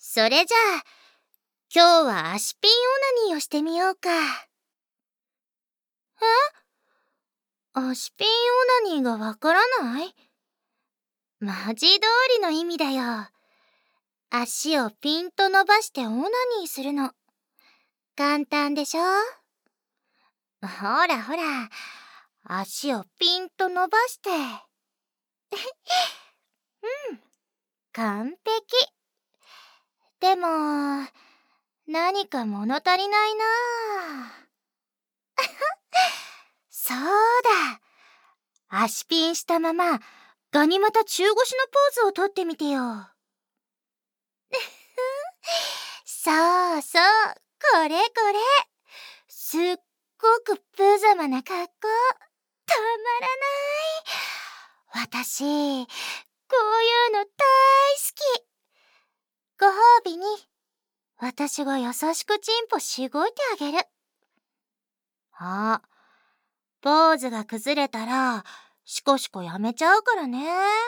それじゃあ、今日は足ピンオナニーをしてみようか。足ピンオナニーがわからない？文字通りの意味だよ。足をピンと伸ばしてオナニーするの。簡単でしょ？ほらほら、足をピンと伸ばして。完璧。でも、何か物足りないなあ。そうだ。足ピンしたまま、ガニ股中腰のポーズをとってみてよ。そうそう、これこれ。すっごく無様な格好。たまらない。私、こういうの大好き。ご褒美に、私が優しくチンポしごいてあげる。あ、ポーズが崩れたら、シコシコやめちゃうからね。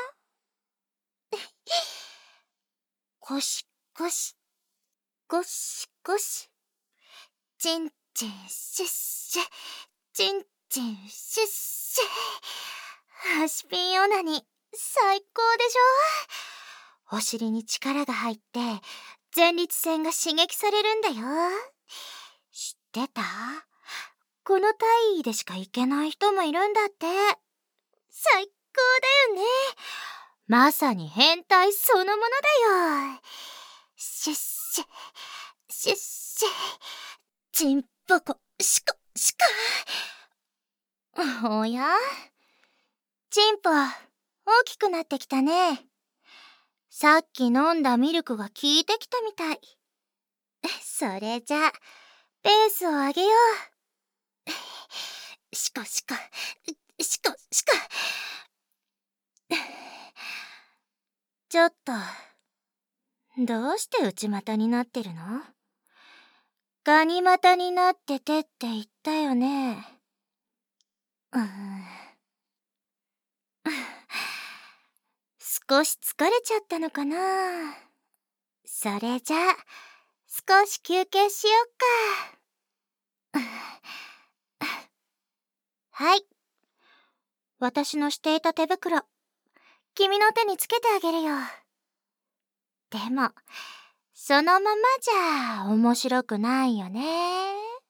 ゴシゴシ、ゴシゴシ。チンチンシュッシュ、チンチンシュッシュ。足ピンオナニー、最高でしょ？お尻に力が入って、前立腺が刺激されるんだよ。知ってた？この体位でしか行けない人もいるんだって。最高だよね。まさに変態そのものだよ。シュッシュ、シュッシュ。チンポコ、シコ、シコ。おや？チンポ、大きくなってきたね。さっき飲んだミルクが効いてきたみたい。それじゃ、ペースを上げよう。シコシコ、シコシコ。ちょっと、どうして内股になってるの？ガニ股になっててって言ったよね。少し疲れちゃったのかな。それじゃあ、少し休憩しよっか。はい。私のしていた手袋、君の手につけてあげるよ。でも、そのままじゃ面白くないよね。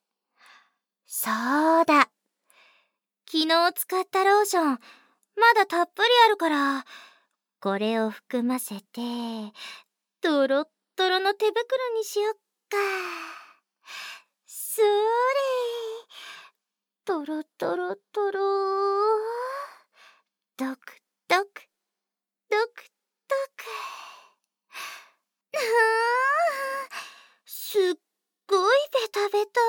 そうだ。昨日使ったローション、まだたっぷりあるから、これを含ませて、トロットロの手袋にしよっか。それ。トロトロトロ。ドクドク、ドクドク。すっごいベタベタ。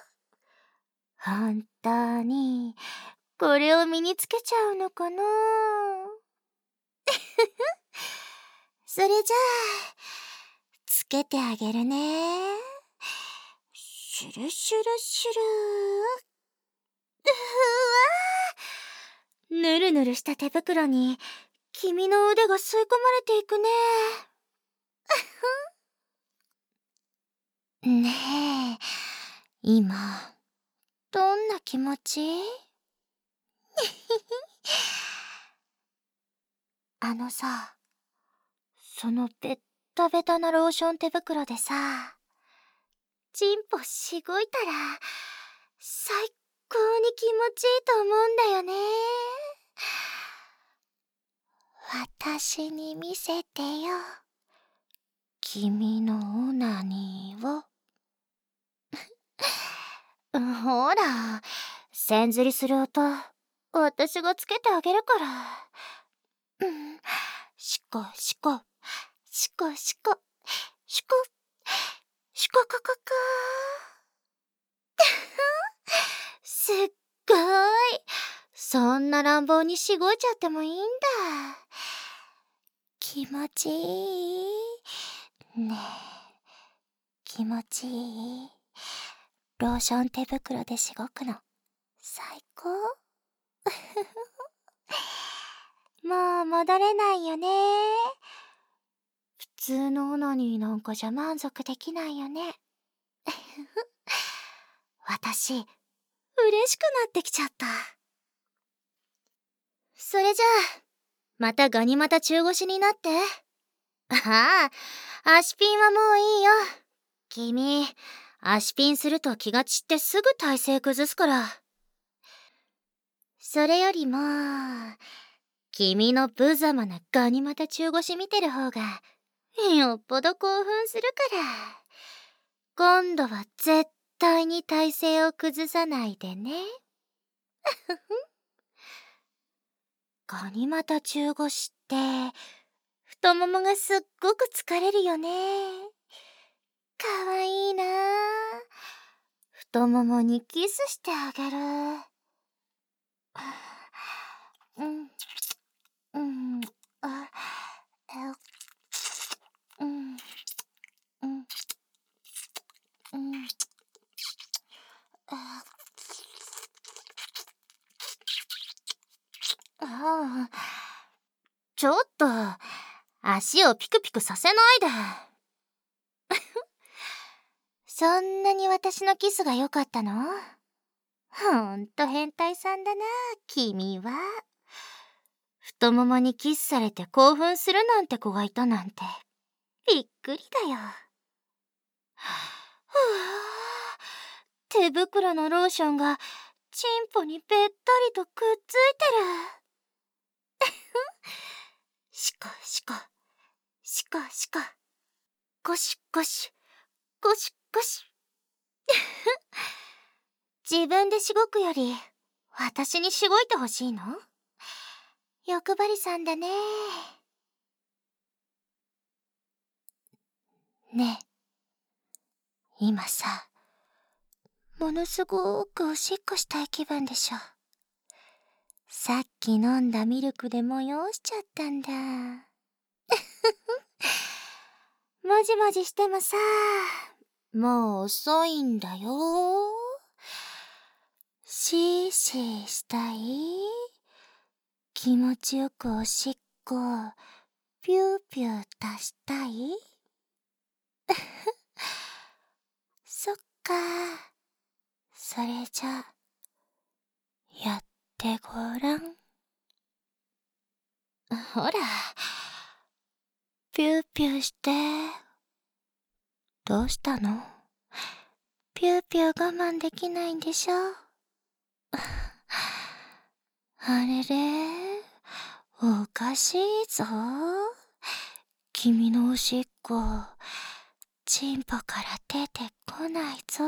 本当に、これを身につけちゃうのかな？それじゃあ、つけてあげるね。シュルシュルシュル。うわー。ぬるぬるした手袋に、君の腕が吸い込まれていくね。ねえ、今、どんな気持ち？あのさ、そのベッタベタなローション手袋でさ、チンポしごいたら、最高に気持ちいいと思うんだよね。私に見せてよ。君のオナニーを。ほら、せんずりする音、私がつけてあげるから。シコシコ、シコシコ、シコ、シココココ。すっごい。そんな乱暴にしごいちゃってもいいんだ。気持ちいい？ねえ、気持ちいい？ローション手袋でしごくの、最高？もう戻れないよね。普通のオナニーなんかじゃ満足できないよね。私、嬉しくなってきちゃった。それじゃあ、またガニ股中腰になって。ああ、足ピンはもういいよ。君、足ピンすると気が散ってすぐ体勢崩すから。それよりも、君の無様なガニ股中腰見てる方が、よっぽど興奮するから。今度は絶対に体勢を崩さないでね。ガニ股中腰って、太ももがすっごく疲れるよね。かわいいなあ。太ももにキスしてあげる。うん、うん、あ、うん、うん、うん、ああ、ちょっと、足をピクピクさせないで。そんなに私のキスが良かったの？ほんと変態さんだな、君は。太ももにキスされて興奮するなんて子がいたなんて、びっくりだよ。ふぁ、手袋のローションがチンポにべったりとくっついてる。シコシコ、シコシコ、ゴシゴシ、ゴシゴシ。自分でしごくより、私にしごいてほしいの？欲張りさんだね。ねえ、今さ、ものすごーくおしっこしたい気分でしょ。さっき飲んだミルクで催しちゃったんだ。もじもじしてもさ、もう遅いんだよ。シーシーしたい？気持ちよくおしっこ、ピューピュー出したい？そっか。それじゃ、やってごらん。ほら、ピューピューして。どうしたの？ピューピュー我慢できないんでしょ？あれれ、おかしいぞ。君のおしっこ、チンポから出てこないぞ。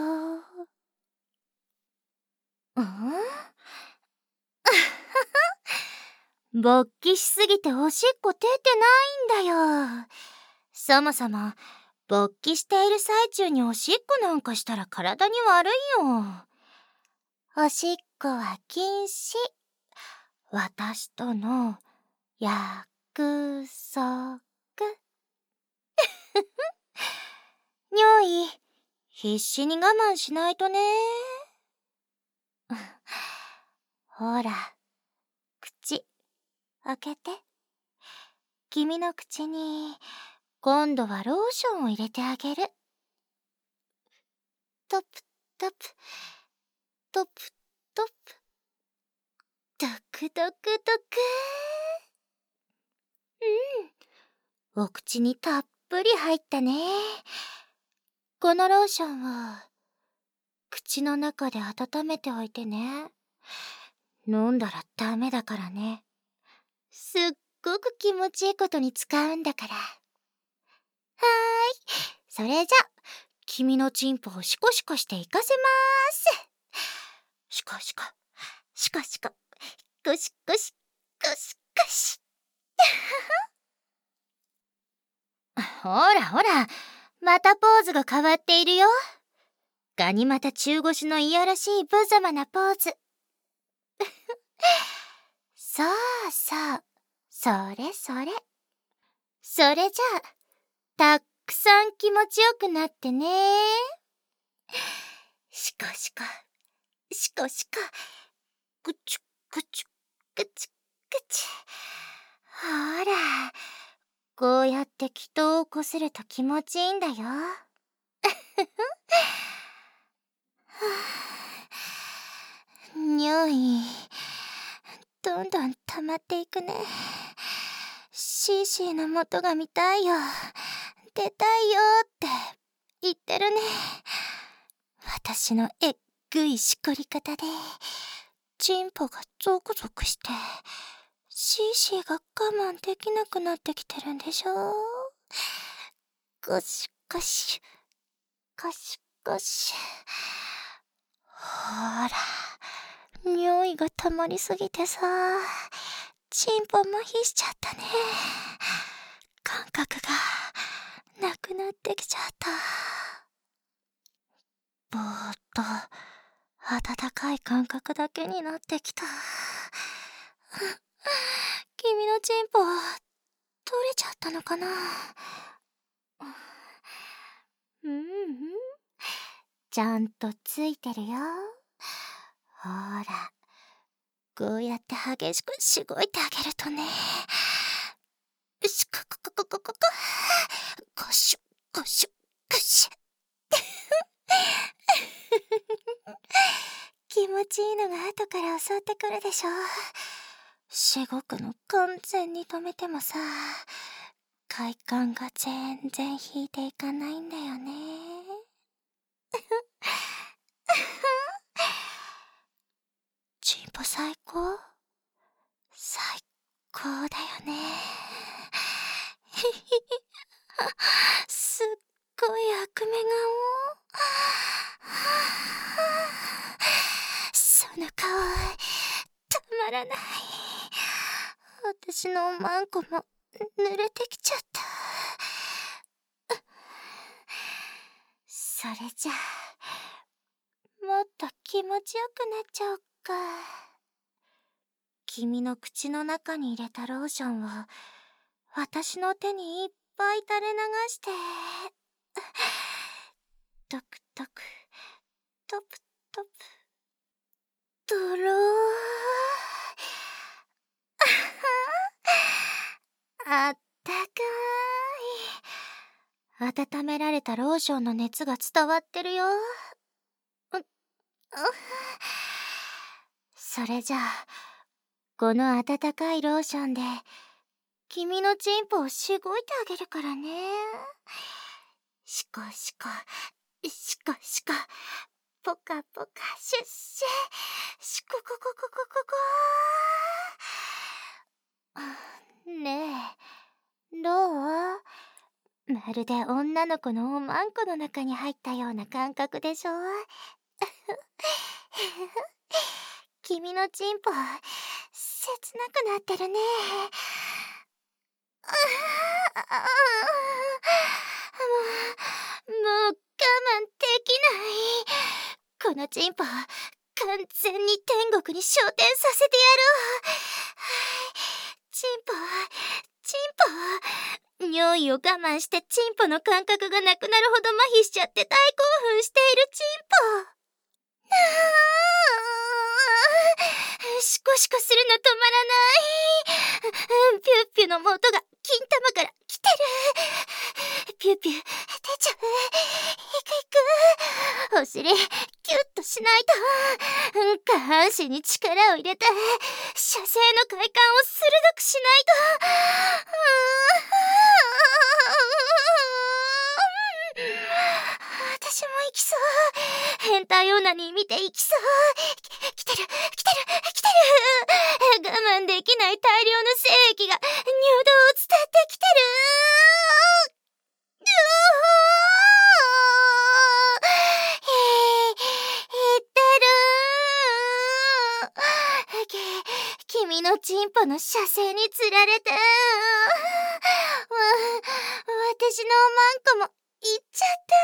勃起しすぎておしっこ出てないんだよ。そもそも、勃起している最中におしっこなんかしたら体に悪いよ。おしっこは禁止。私との約束。尿意、必死に我慢しないとね。ほら、口、開けて。君の口に、今度はローションを入れてあげる。トプトプ、トプトプ、ドクドクドク。お口にたっぷり入ったね。このローションを、口の中で温めておいてね。飲んだらダメだからね。すっごく気持ちいいことに使うんだから。はーい。それじゃ、君のチンポをシコシコしていかせまーす。シコシコ、シコシコ、ゴシゴシ、ゴシゴシ。ほらほら、またポーズが変わっているよ。ガニ股中腰のいやらしい無様なポーズ。そうそう、それそれ。それじゃあ、たくさん気持ちよくなってね。シコシコ、シコシコ、ぐちゅぐちゅぐちゅぐちゅ。ほら、 こうやって祈祷をこすると気持ちいいんだよ。尿意どんどん溜まっていくね。シーシーの元が見たいよ、出たいよって言ってるね。私のえっぐいしこり方でチンポがゾクゾクしてシーシーが我慢できなくなってきてるんでしょ。ゴシゴシゴシゴシ。ほら、尿意が溜まりすぎてさ、チンポ麻痺しちゃったね。感覚がなくなってきちゃった。ぼーっと温かい感覚だけになってきた。君のチンポ取れちゃったのかな。ちゃんとついてるよ。ほら、こうやって激しくしごいてあげるとね。しこここここここ、ゴシュゴシュゴシュ。気持ちいいのが後から襲ってくるでしょ。しごくの完全に止めてもさ、快感が全然引いていかないんだよね。チンポ最高？最高だよね。すっごい悪目顔。その顔、たまらない。私のおまんこも濡れてきちゃった。それじゃあ、もっと気持ちよくなっちゃおっか。君の口の中に入れたローションを私の手にいっぱい垂れ流して、トクトクトプトプ、ドロー。あったかーい。温められたローションの熱が伝わってるよ。それじゃあ、この温かいローションで君のチンポをしごいてあげるからね。シコシコシコシコ、ポカポカシュッシュ、シコココココココ。ねえ、どう？まるで女の子のおまんこの中に入ったような感覚でしょ。君のチンポ、切なくなってるね。もう我慢できない。このチンポ、完全に天国に昇天させてやろう。チンポ、チンポ。尿意を我慢してチンポの感覚がなくなるほど麻痺しちゃって大興奮しているチンポ。シコシコするの止まらない。ピュッピュの元が金玉から来てる。ピュッピュ出ちゃう。いく。お尻キュッとしないと。下半身に力を入れて射精の快感を鋭くしないと。私も行きそう。変態オナニー見て行きそう。来てる来てる来てる。我慢できない大量の精液が尿道を伝ってきてる。君のチンポの射精につられて、私のおまんこもいっちゃった。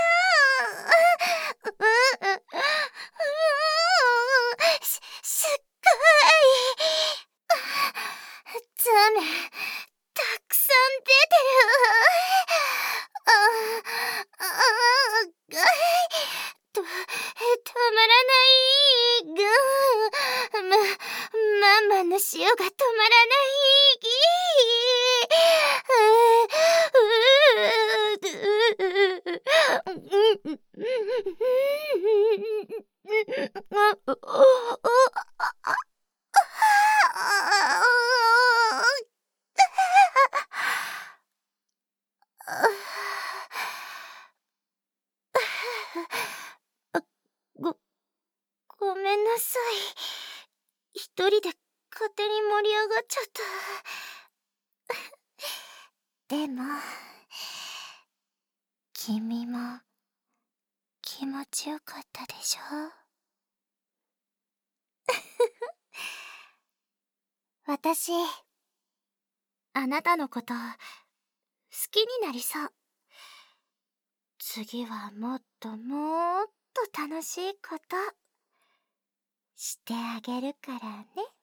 すっごい。ザメたくさん出てる。たまらない。マンマンの塩が止まらない。 でも君も気持ちよかったでしょ？私、あなたのこと好きになりそう。次はもっともっと楽しいことしてあげるからね。